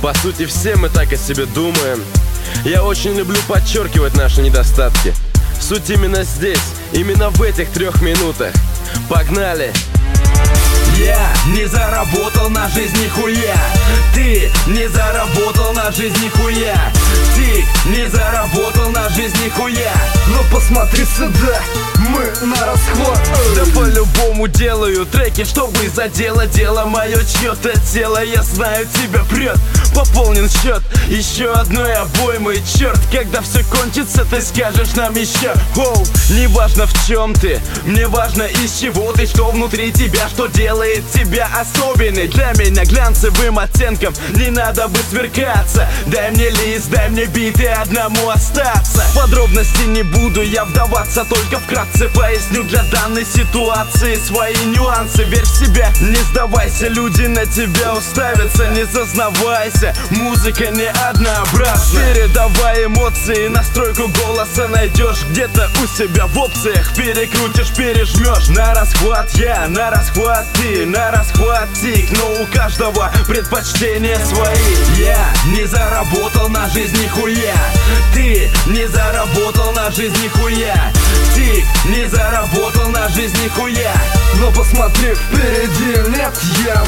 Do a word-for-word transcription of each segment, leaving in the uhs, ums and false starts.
По сути, все мы так о себе думаем. Я очень люблю подчеркивать наши недостатки. Суть именно здесь, именно в этих трех минутах. Погнали! Я не заработал на жизнь нихуя. Ты не заработал на жизнь нихуя. Ты не заработал на жизнь нихуя. Но посмотри сюда, мы на расход. Да по-любому делаю треки, чтобы задело дело мое, чье-то тело. Я знаю, тебя прет, пополнен счет еще одной обоймой. Черт, когда все кончится, ты скажешь нам еще. Оу, не важно в чем ты, мне важно из чего ты, что внутри тебя, что делает тебя особенный. Для меня глянцевым оттенком не надо бы сверкаться. Дай мне лист, дай мне бит и одному остаться. В подробности не буду я вдаваться, только вкратце поясню для данной ситуации свои нюансы. Верь в себя, не сдавайся, люди на тебя уставятся. Не зазнавайся, музыка не однообразна. Передавай эмоции, настройку голоса найдешь где-то у себя в опциях. Перекрутишь, пережмешь. На расхват я, на расхват ты, на расхват тик. Но у каждого предпочтения свои. Я не заработал на жизнь нихуя. Ты не заработал на жизнь нихуя. Тик не заработал на жизнь нихуя. Но посмотри, впереди нет ям.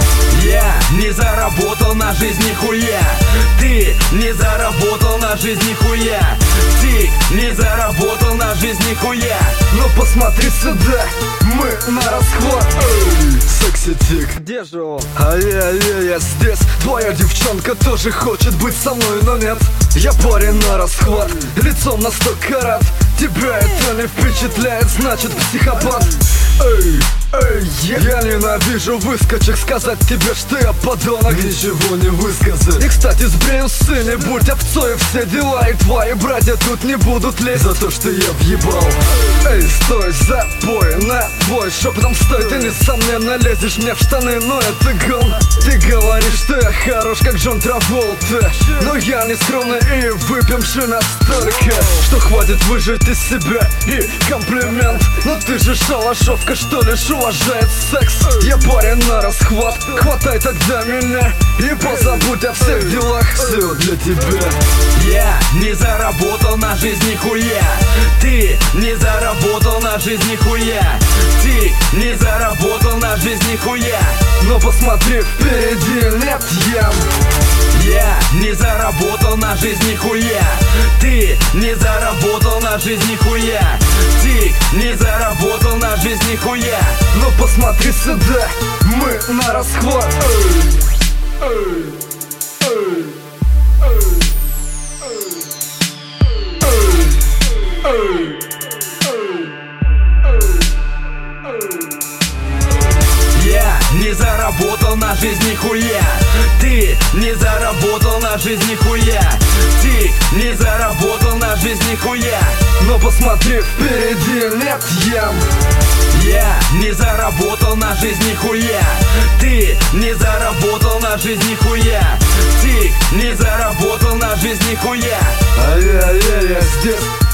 Я не заработал на жизнь нихуя. Ты не заработал на жизнь нихуя. Тик не заработал на жизнь нихуя. Но посмотри сюда, мы на расход. Секси тик, где же он? Ай-яй-яй, я здесь. Твоя девчонка тоже хочет быть со мной, но нет. Я парень на расхват, лицом на сто карат. Тебя это не впечатляет, значит психопат. Эй, эй, yeah. Я ненавижу выскочек, сказать тебе, что я подонок, ничего не высказать. И, кстати, сбрею сын, не будь овцой, все дела. И твои братья тут не будут лезть за то, что я въебал. Эй, стой, запой, на бой, шепотом стой. Ты, несомненно, лезешь мне в штаны, но это гон. Ты говоришь, что я хорош, как Джон Траволта, но я не скромный и выпьемши настолько, что хватит выжить из себя и комплимент. Но ты же шалашовка, что лишь уважает секс. Я парень на расхват, хватай тогда меня и позабудь о всех делах. Все для тебя. Я не заработал на жизнь нихуя. Ты не заработал на жизнь нихуя. Ты не заработал на жизнь нихуя. Но посмотри, впереди нет ям. Я не заработал на жизнь нихуя. Ты не заработал на жизнь нихуя. Ты не заработал на жизнь нихуя. Но посмотри сюда, мы на расход. Эй, эй, эй, эй, Я не заработал на жизнь нихуя. Ты не заработал на жизнь нихуя. Ты не заработал на жизнь нихуя. Но посмотри, впереди нет ям. Я не заработал на жизнь нихуя. Ты не заработал на жизнь нихуя. Ты не заработал на жизнь нихуя. Ай-яй-яй, я здесь.